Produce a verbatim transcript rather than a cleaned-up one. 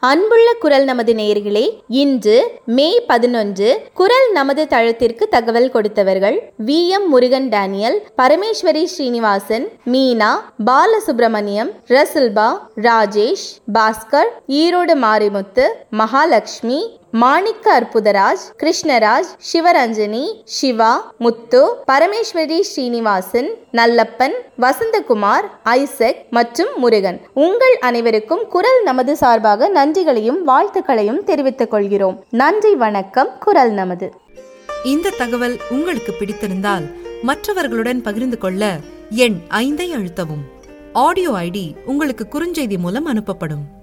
அன்புள்ள குரல் நமது நேயர்களே, இன்று மே பதினொன்று குரல் நமது தளத்திற்கு தகவல் கொடுத்தவர்கள் V M Murugan, Daniel, Parameswari Srinivasan, Meena, Balasubramaniam, Rasilpa, Rajesh, Bhaskar, Erode Marimuthu, Mahalakshmi, Manicka Arputharaj, Krishnaraj, Sivaranjani, Siva, Muthu, Parameswari Srinivasan, Nallappan, Vasanthakumar, Isaac மற்றும் முருகன். உங்கள் அனைவருக்கும் குரல் நமது சார்பாக நன்றிகளையும் வாழ்த்துக்களையும் தெரிவித்துக் கொள்கிறோம். நன்றி, வணக்கம். குரல் நமது. இந்த தகவல் உங்களுக்கு பிடித்திருந்தால் மற்றவர்களுடன் பகிர்ந்து கொள்ள எண் ஐந்தை அழுத்தவும். ஆடியோ ஐடி உங்களுக்கு குறுஞ்செய்தி மூலம் அனுப்பப்படும்.